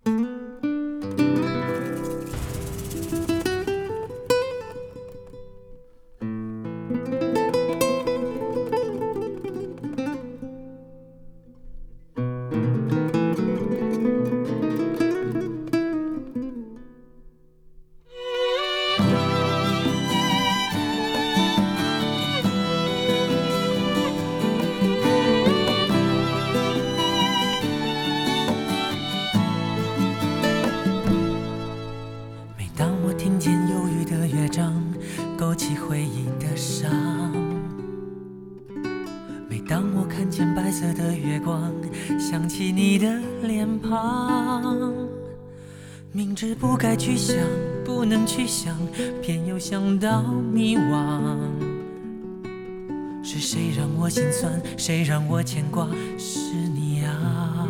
听见忧郁的乐章，勾起回忆的伤。每当我看见白色的月光，想起你的脸庞。明知不该去想，不能去想，偏又想到迷惘。是谁让我心酸，谁让我牵挂？是你啊！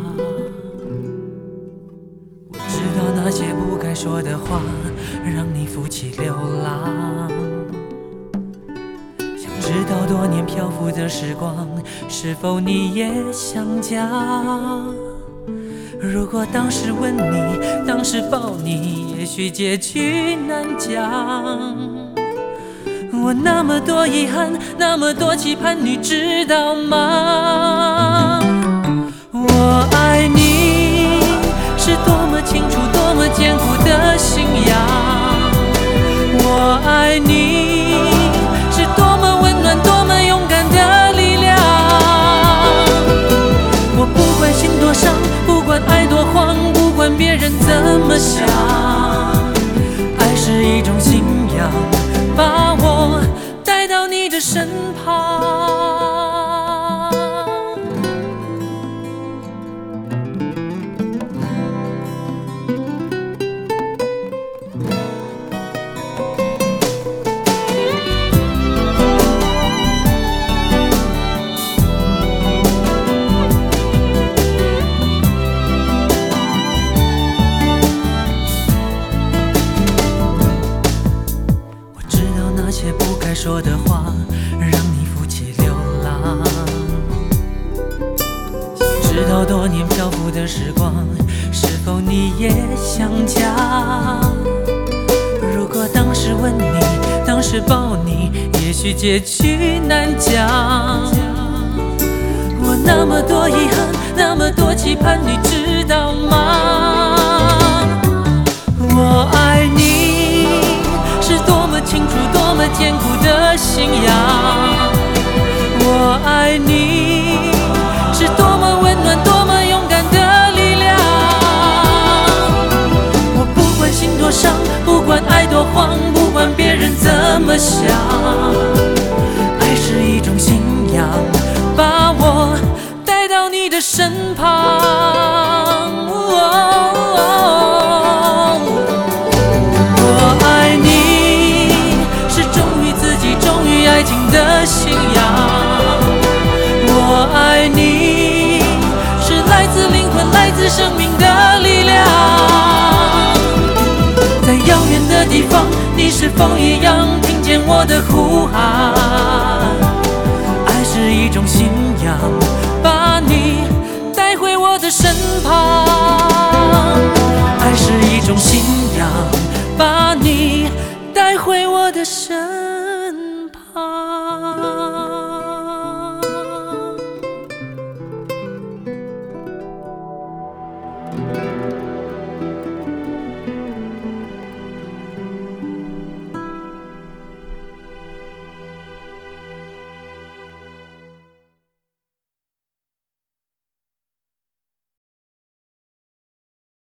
我知道那些不该说的话，让你负气流浪。想知道多年漂浮的时光，是否你也想家？如果当时吻你，当时抱你，也许结局难讲。我那么多遗憾，那么多期盼，你知道吗？我爱你是多么清楚，多么坚固的信仰。我爱你是多么温暖，多么勇敢的力量。我不管心多伤，不管爱多慌，不管别人怎么想，爱是一种信仰，把我带到你的身旁。不该说的话，让你负气流浪。想知道多年漂浮的时光，是否你也想家？如果当时吻你，当时抱你，也许结局难讲。我那么多遗憾，那么多期盼，你知道吗？我爱你是多么清楚，多么坚固的信仰。我爱你是多么温暖，多么勇敢的力量。我不管心多伤，不管爱多慌，不管别人怎么想，爱是一种信仰，把我带到你的身旁。爱情的信仰，我爱你是来自灵魂，来自生命的力量。在遥远的地方，你是否一样听见我的呼喊？爱是一种信仰，把你带回我的身旁。爱是一种信仰，把你带回我的身旁。